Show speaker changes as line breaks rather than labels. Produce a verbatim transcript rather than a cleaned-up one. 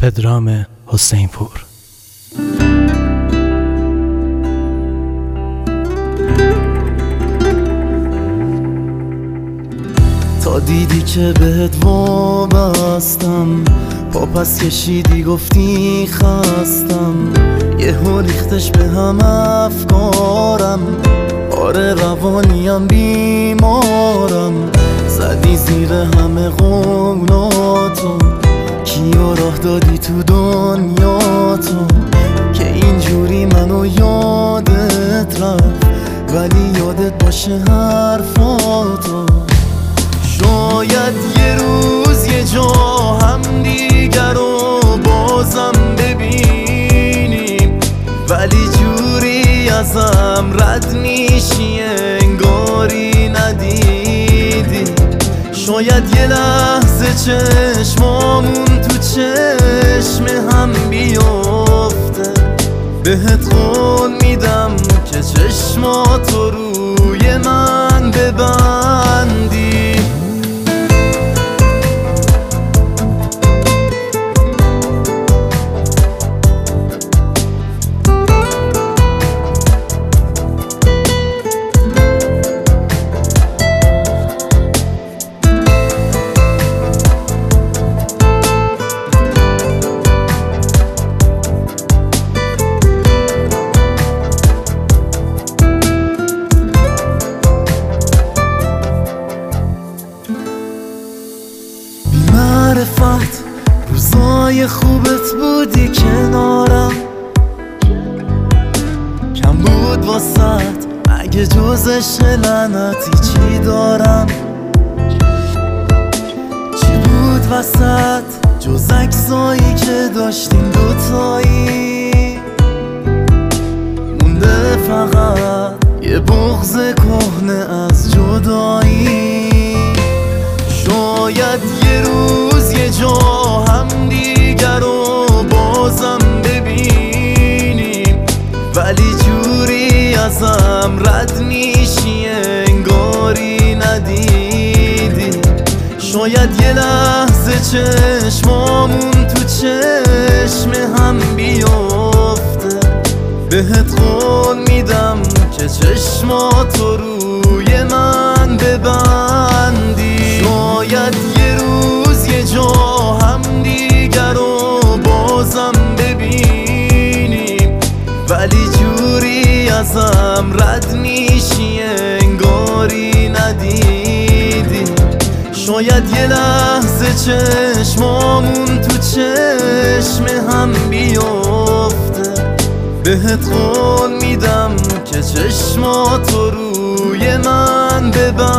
پدرام حسینپور.
تا دیدی که بهت وابستم، پا پس کشیدی گفتی خستم، یه ریختش به هم افکارم، آره روانیم بیمارم، زدی زیر همه قولاتو، کیا راه دادی تو دنیا تو که اینجوری منو یادت رفت، ولی یادت باشه حرفاتو. شاید یه روز یه جا هم دیگر رو بازم ببینیم، ولی جوری ازم رد میشی انگاری ندیدی. شاید یه لحظه چشمامون تو چشم هم بیفته، بهت قول میدم که چشماتو روی من ببندی. معرفت روزای خوبت بودی کنارم، کم بود واسط اگه جز عشق لعنتی چی دارم. چی بود وسط جز عکسایی که داشتیم دوتایی، مونده فقط یه بغض کهنه از جدایی. شاید یه روز یه جا هم دیگر رو بازم ببینیم، ولی جوری ازم رد میشی انگاری ندیدی. شاید یه لحظه چشمامون تو چشم هم بیفته، بهت قول میدم که چشماتو روی من ببندی. شاید یه روز یه جا هم دیگر رو بازم ببینیم، ولی جوری ازم رد میشی انگاری ندیدی. شاید یه لحظه چشمامون تو چشم هم بیفته، بهت قول میدم که چشماتو روی من ببندی.